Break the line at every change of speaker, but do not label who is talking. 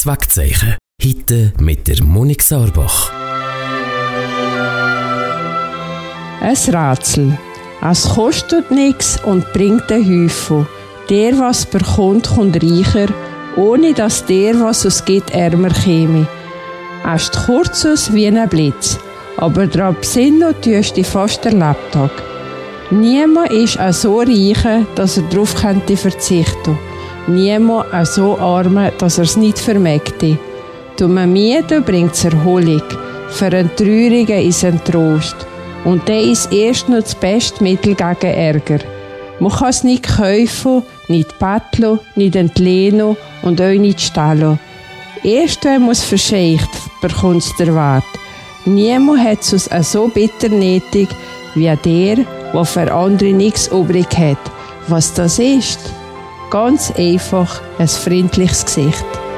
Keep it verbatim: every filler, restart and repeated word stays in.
Schlafwegzeichen. Heute mit der Monik Sarbach.
Ein Rätsel. Es kostet nichts und bringt einen Häufel. Der, was bekommt, kommt reicher, ohne dass der, was es gibt, ärmer käme. Es ist kurz aus wie ein Blitz, aber daran besinnen tust du fast den Lebtag. Niemand ist auch so reich, dass er darauf könnte verzichten. Niemand auch so arm, dass er es nicht vermöchte. Tut man Miete, bringt es Erholung. Für einen Traurigen ist ein Trost. Und der ist erst noch das beste Mittel gegen Ärger. Man kann es nicht kaufen, nicht betteln, nicht entlehnen und auch nicht stehlen. Erst wenn man es verscheucht, bekommt es der Wert. Niemand hat es so bitter nötig wie der, der für andere nichts übrig hat. Was das ist? Ganz einfach ein freundliches Gesicht.